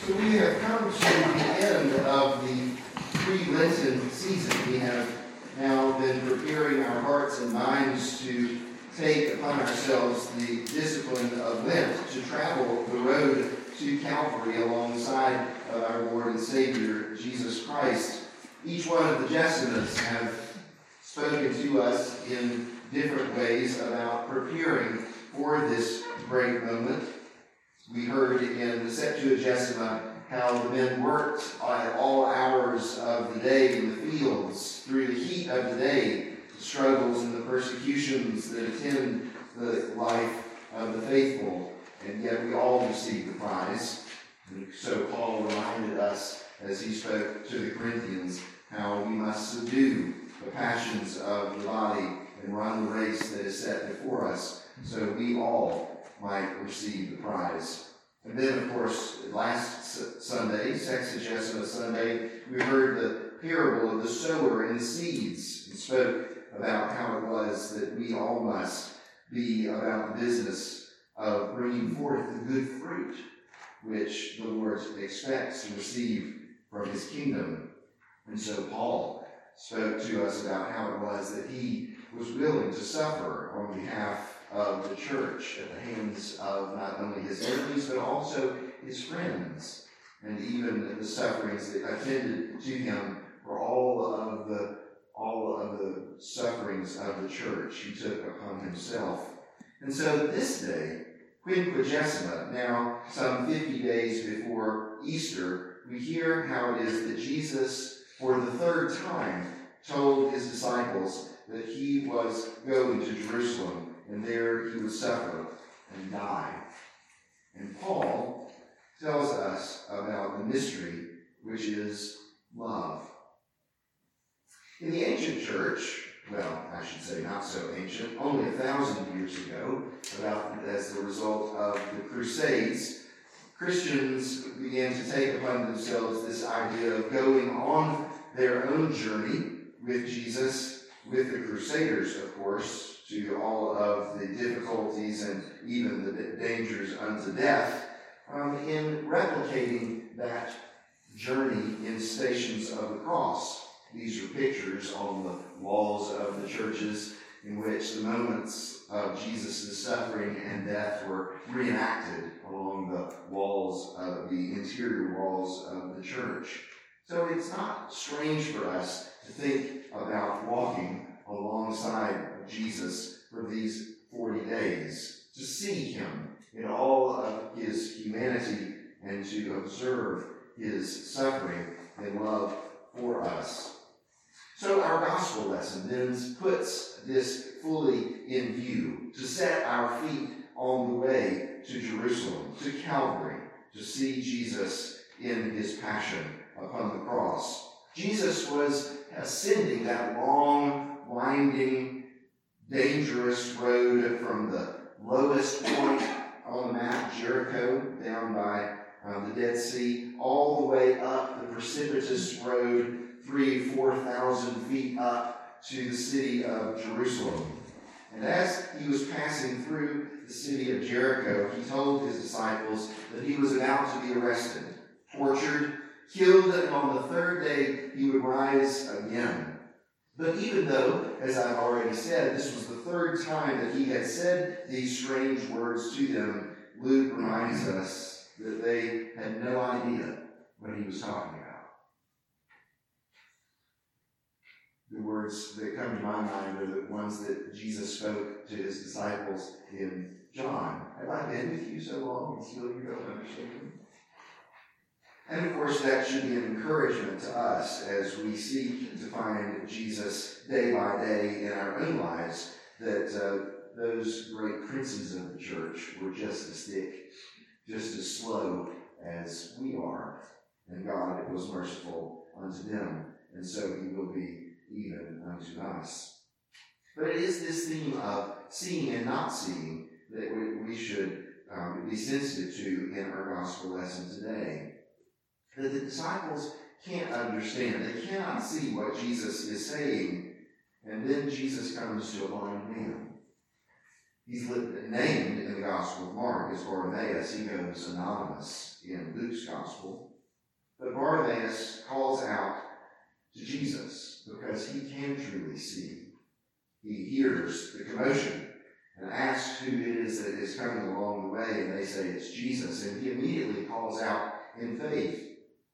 So we have come to the end of the pre-Lenten season. We have now been preparing our hearts and minds to take upon ourselves the discipline of Lent, to travel the road to Calvary alongside of our Lord and Savior, Jesus Christ. Each one of the Jessamites have spoken to us in different ways about preparing for this great moment. We heard in the Septuagesima how the men worked at all hours of the day in the fields, through the heat of the day, the struggles and the persecutions that attend the life of the faithful, and yet we all receive the prize. And so Paul reminded us, as he spoke to the Corinthians, how we must subdue the passions of the body and run the race that is set before us, so we all might receive the prize. And then, of course, last Sunday, Sexagesima Sunday, we heard the parable of the sower and the seeds, and spoke about how it was that we all must be about the business of bringing forth the good fruit, which the Lord expects to receive from his kingdom. And so Paul spoke to us about how it was that he was willing to suffer on behalf of the church at the hands of not only his enemies, but also his friends, and even the sufferings that attended to him for all of the sufferings of the church he took upon himself. And so this day, Quinquagesima, now some 50 days before Easter, we hear how it is that Jesus, for the third time, told his disciples that he was going to Jerusalem, and there he would suffer and die. And Paul tells us about the mystery, which is love. In the ancient church, well, I should say not so ancient, only 1,000 years ago, as the result of the Crusades, Christians began to take upon themselves this idea of going on their own journey with Jesus, with the Crusaders, of course, to all of the difficulties and even the dangers unto death, in replicating that journey in Stations of the Cross. These are pictures on the walls of the churches in which the moments of Jesus' suffering and death were reenacted along the walls of the interior walls of the church. So it's not strange for us to think about walking alongside of Jesus for these 40 days, to see him in all of his humanity and to observe his suffering and love for us. So our gospel lesson then puts this fully in view, to set our feet on the way to Jerusalem, to Calvary, to see Jesus in his passion upon the cross. Jesus was ascending that long, winding, dangerous road from the lowest point on the map, Jericho, down by the Dead Sea, all the way up the precipitous road, 3,000-4,000 feet up to the city of Jerusalem. And as he was passing through the city of Jericho, he told his disciples that he was about to be arrested, tortured, killed, and on the third day he would rise again. But even though, as I've already said, this was the third time that he had said these strange words to them, Luke reminds us that they had no idea what he was talking about. The words that come to my mind are the ones that Jesus spoke to his disciples in John. Have I been with you so long and still you don't understand? And of course, that should be an encouragement to us as we seek to find Jesus day by day in our own lives, that those great princes of the church were just as thick, just as slow as we are. And God was merciful unto them, and so he will be even unto us. But it is this theme of seeing and not seeing that we should be sensitive to in our gospel lesson today. That the disciples can't understand. They cannot see what Jesus is saying. And then Jesus comes to a blind man. He's named in the Gospel of Mark as Bartimaeus. He goes anonymous in Luke's Gospel. But Bartimaeus calls out to Jesus because he can truly see. He hears the commotion and asks who it is that is coming along the way, and they say it's Jesus. And he immediately calls out in faith.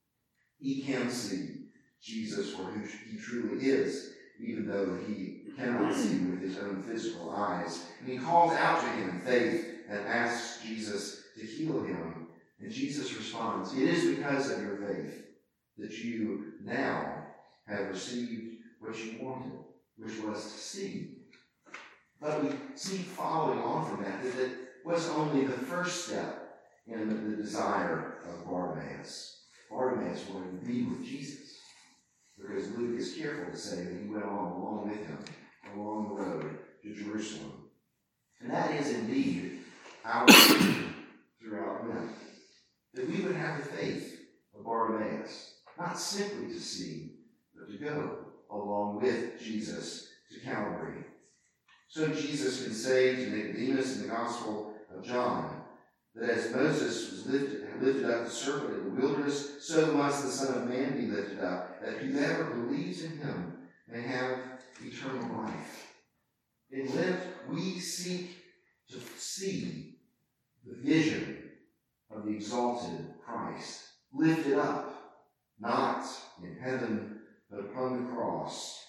He can see Jesus for who he truly is, even though he cannot see with his own physical eyes. And he calls out to him in faith and asks Jesus to heal him. And Jesus responds, "It is because of your faith that you now have received what you wanted, which was to see." But we see following on from that it was only the first step in the desire of Bartimaeus. Bartimaeus wanted to be with Jesus, because Luke is careful to say that he went on along with him, along the road to Jerusalem. And that is indeed our mission throughout Lent, that we would have the faith of Bartimaeus, not simply to see, but to go along with Jesus to Calvary. So Jesus can say to Nicodemus in the Gospel of John that as Moses was lifted up the serpent in the wilderness, so must the Son of Man be lifted up, that whoever believes in him may have eternal life. In Lent, we seek to see the vision of the exalted Christ, lifted up, not in heaven, but upon the cross,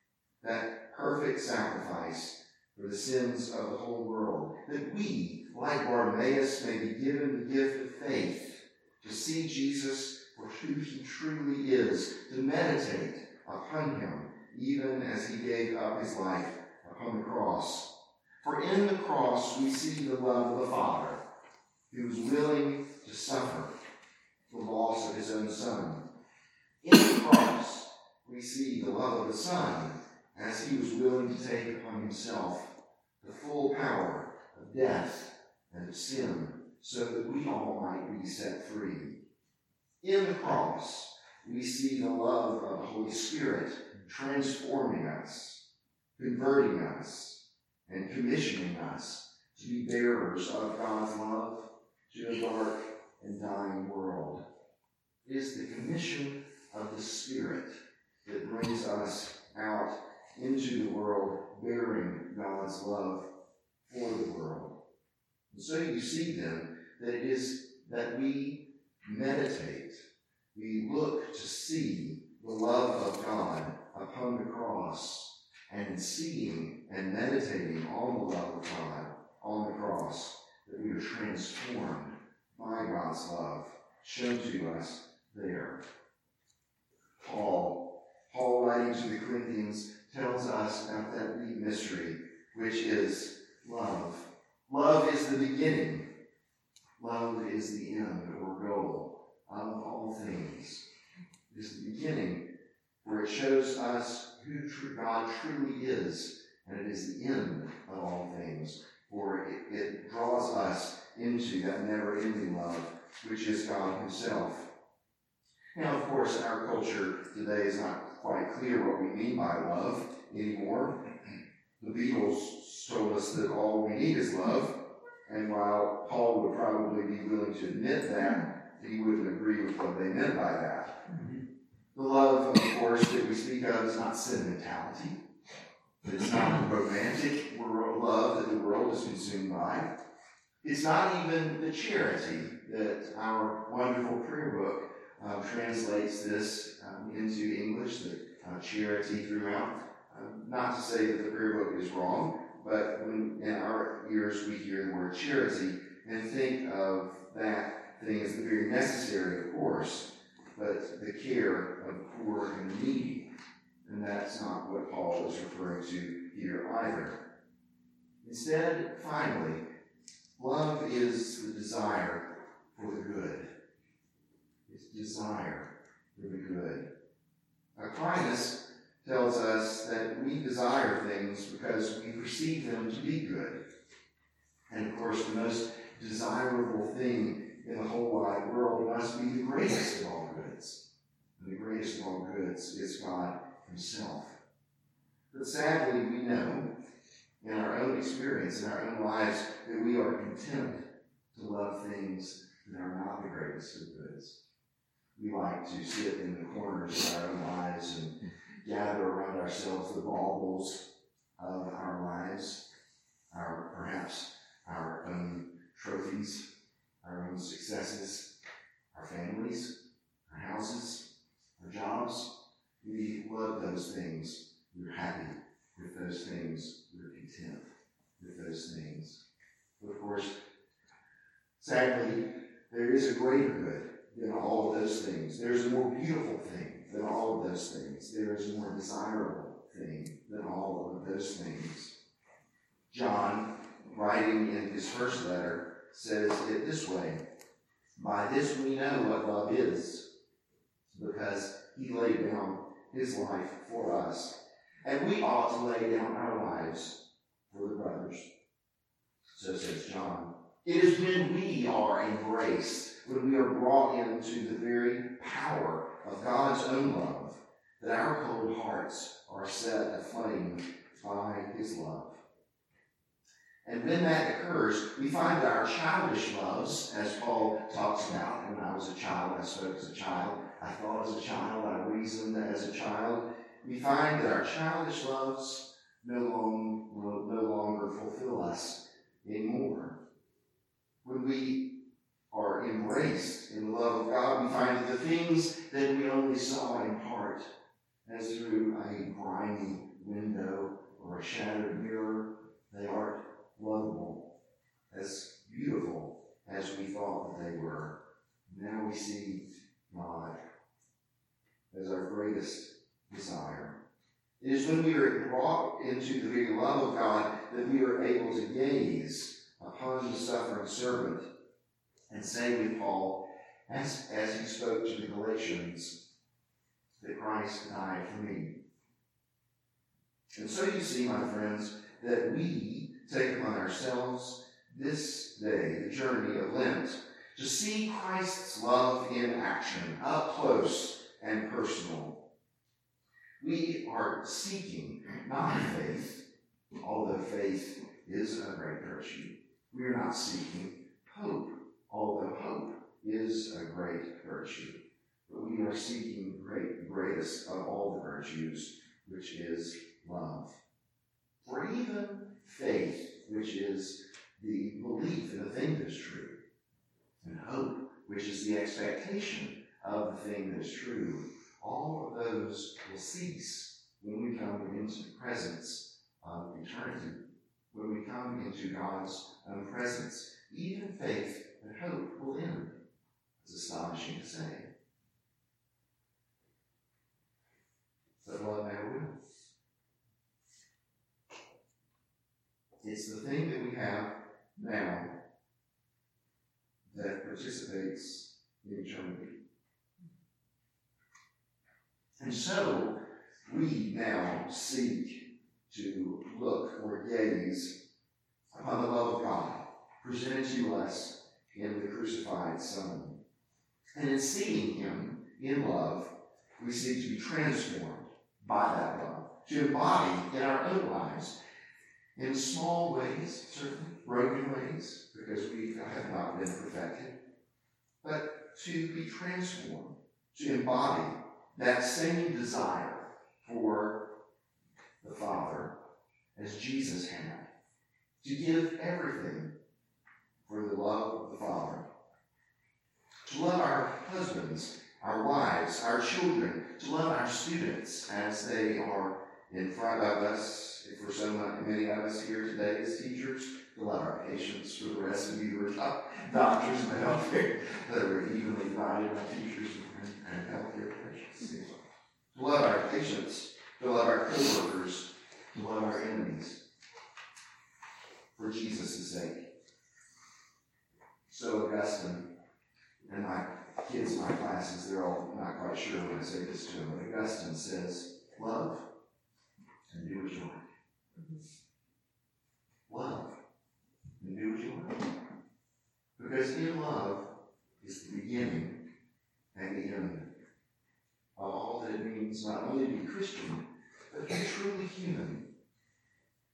that perfect sacrifice for the sins of the whole world, that we, like Bartimaeus, may be given the gift of faith to see Jesus for who he truly is, to meditate upon him, even as he gave up his life upon the cross. For in the cross we see the love of the Father, who was willing to suffer the loss of his own Son. In the cross we see the love of the Son, as he was willing to take upon himself the full power of death and of sin, so that we all might be set free. In the cross, we see the love of the Holy Spirit transforming us, converting us, and commissioning us to be bearers of God's love to a dark and dying world. It is the commission of the Spirit that brings us out into the world bearing God's love for the world. And so you see then that it is that we meditate, we look to see the love of God upon the cross, and in seeing and meditating on the love of God on the cross, that we are transformed by God's love shown to us there. Paul writing to the Corinthians, tells us about that deep mystery, which is love. Love is the beginning. Love is the end or goal of all things. It is the beginning where it shows us who God truly is, and it is the end of all things, for it draws us into that never-ending love, which is God himself. Now, of course, in our culture today is not quite clear what we mean by love anymore. The Beatles told us that all we need is love, and while Paul would probably be willing to admit that, he wouldn't agree with what they meant by that. The love, of course, that we speak of is not sentimentality. It's not the romantic love that the world is consumed by. It's not even the charity that our wonderful prayer book translates this into English, the charity throughout. Not to say that the prayer book is wrong, but when in our ears we hear the word charity and think of that thing as the very necessary, of course, but the care of the poor and the needy. And that's not what Paul is referring to here either. Instead, finally, love is the desire for the good. It's desire for the good. Aquinas tells us that we desire things because we perceive them to be good. And of course, the most desirable thing in the whole wide world must be the greatest of all goods. And the greatest of all goods is God himself. But sadly, we know in our own experience, in our own lives, that we are content to love things that are not the greatest of goods. We like to sit in the corners of our own lives and gather around ourselves the baubles of our lives, perhaps our own trophies, our own successes, our families, our houses, our jobs. We love those things. We're happy with those things. We're content with those things. But of course, sadly, there is a greater good than all of those things. There's a more beautiful thing than all of those things. There is a more desirable thing than all of those things. John, writing in his first letter, says it this way: by this we know what love is, because he laid down his life for us. And we ought to lay down our lives for the brothers. So says John. It is when we are embraced, when we are brought into the very power of God's own love, that our cold hearts are set aflame by his love. And when that occurs, we find that our childish loves, as Paul talks about, and when I was a child, I spoke as a child, I thought as a child, I reasoned as a child, we find that our childish loves no longer fulfill us anymore. When we are embraced in the love of God, we find that the things that we only saw in part, as through a grimy window or a shattered mirror, they aren't lovable, as beautiful as we thought that they were. Now we see God as our greatest desire. It is when we are brought into the very love of God that we are able to gaze upon the suffering servant and say with Paul, as he spoke to the Galatians, that Christ died for me. And so you see, my friends, that we take upon ourselves this day, the journey of Lent, to see Christ's love in action, up close and personal. We are seeking not faith, although faith is a great virtue. We are not seeking hope, although hope is a great virtue. But we are seeking the greatest of all the virtues, which is love. For even faith, which is the belief in a thing that is true, and hope, which is the expectation of the thing that is true, all of those will cease when we come into the presence of eternity, when we come into God's own presence. Even faith and hope will end. It's astonishing to say. But love never will. It's the thing that we have now that participates in eternity. And so, we now seek to look or gaze upon the love of God presented to us in the crucified Son. And in seeing him in love, we seek to be transformed by that love, to embody in our own lives, in small ways, certainly, broken ways, because we have not been perfected, but to be transformed, to embody that same desire for the Father as Jesus had, to give everything for the love of the Father, to love our husbands, our wives, our children, to love our students as they are in front of us, for so many of us here today as teachers, to love our patients, for the rest of you who are doctors and healthcare, that are evenly divided by teachers and healthcare patients. To love our patients, to love our co-workers, to love our enemies, for Jesus' sake. So Augustine, and my kids in my classes, they're all not quite sure when I say this to them, but Augustine says, love and do what you like. Love and do what you like. Because in love is the beginning and the end of all that it means not only to be Christian, but to be truly human.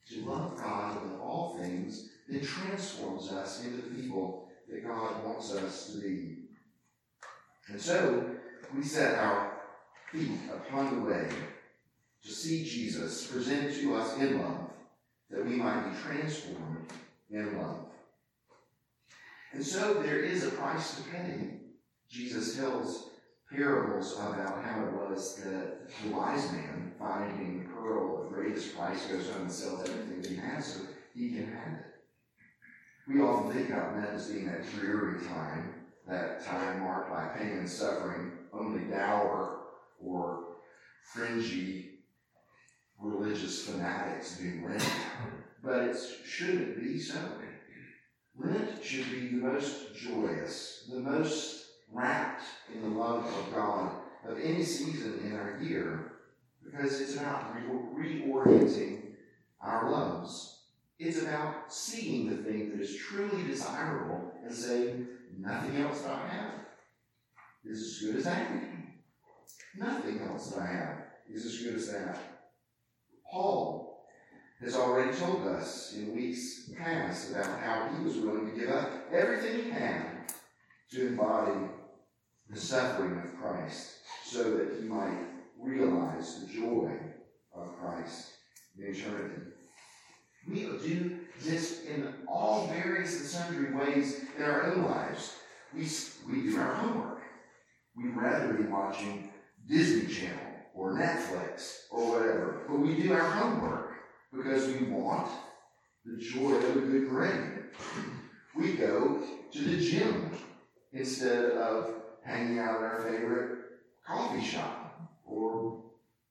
to love God above all things that transforms us into the people that God wants us to be. And so, we set our feet upon the way to see Jesus presented to us in love, that we might be transformed in love. And so there is a price to pay. Jesus tells parables about how it was that the wise man, finding the pearl of greatest price, goes home and sells everything that he has so he can have it. We often think about that as being that dreary time, that time marked by pain and suffering, only dour or fringy religious fanatics do Lent. But it shouldn't be so. Lent should be the most joyous, the most wrapped in the love of God of any season in our year, because it's about reorienting our loves. It's about seeing the thing that is truly desirable and saying, nothing else that I have is as good as that. Nothing else that I have is as good as that. Paul has already told us in weeks past about how he was willing to give up everything he had to embody the suffering of Christ so that he might realize the joy of Christ in eternity. We do this in all various and sundry ways in our own lives. We do our homework. We'd rather be watching Disney Channel or Netflix or whatever, but we do our homework because we want the joy of a good grade. We go to the gym instead of hanging out at our favorite coffee shop or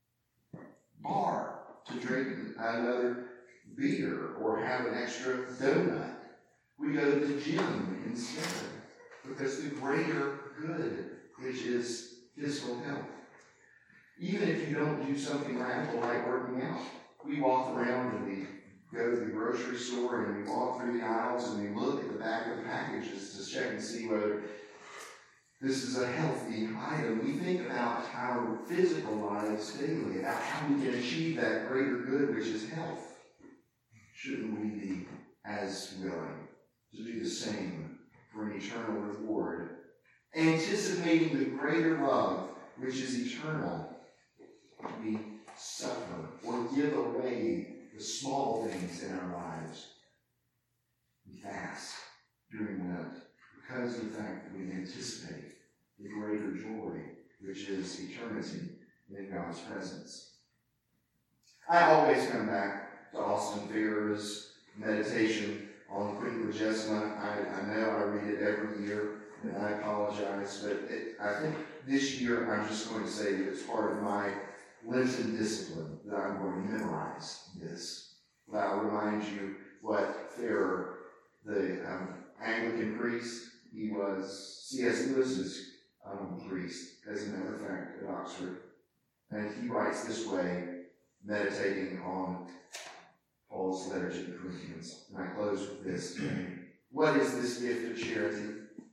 bar to drink another beer or have an extra donut. We go to the gym instead because the greater good, which is physical health. Even if you don't do something radical like working out, we walk around and we go to the grocery store and we walk through the aisles and we look at the back of the packages to check and see whether this is a healthy item. We think about our physical lives daily, about how we can achieve that greater good, which is health. Shouldn't we be as willing to do the same for an eternal reward, anticipating the greater love, which is eternal? We suffer or give away the small things in our lives. We fast during Lent because of the fact that we anticipate the greater joy, which is eternity in God's presence. I always come back to Austin Farrer's meditation on Quinquagesima. I know I read it every year, and I apologize, but I think this year I'm just going to say that it's part of my Lenten discipline that I'm going to memorize this. But I'll remind you what Farrer, the Anglican priest, he was C.S. Lewis's priest, as a matter of fact, at Oxford. And he writes this way, meditating on Paul's letter to the Corinthians. And I close with this. What is this gift of charity?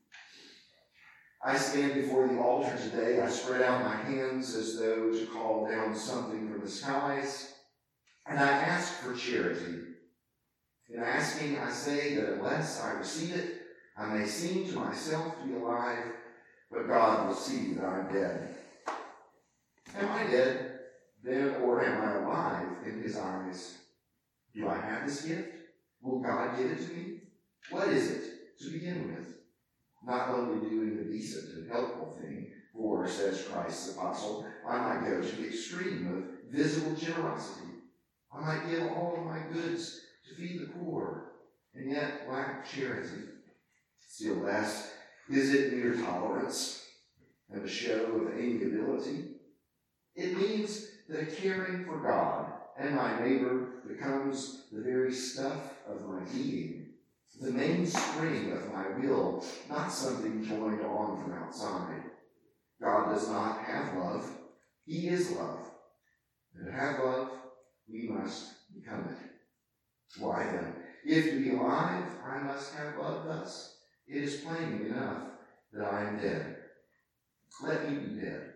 I stand before the altar today. I spread out my hands as though to call down something from the skies. And I ask for charity. In asking, I say that unless I receive it, I may seem to myself to be alive, but God will see that I'm dead. Am I dead, then, or am I alive in his eyes? Do I have this gift? Will God give it to me? What is it to begin with? Not only doing the decent and helpful thing, for, says Christ's apostle, I might go to the extreme of visible generosity. I might give all of my goods to feed the poor, and yet lack charity. Still less, is it mere tolerance and a show of amiability? It means that a caring for God and my neighbor becomes the very stuff of my being, the mainspring of my will, not something joined on from outside. God does not have love. He is love. And to have love, we must become it. Why then? If to be alive, I must have love thus. It is plain enough that I am dead. Let me be dead.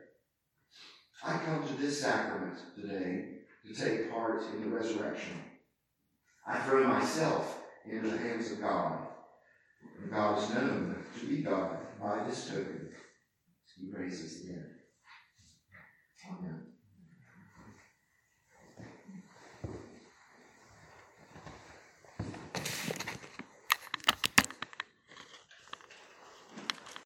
I come to this sacrament today to take part in the resurrection. I throw myself into the hands of God. And God is known to be God by this token. He raises the dead.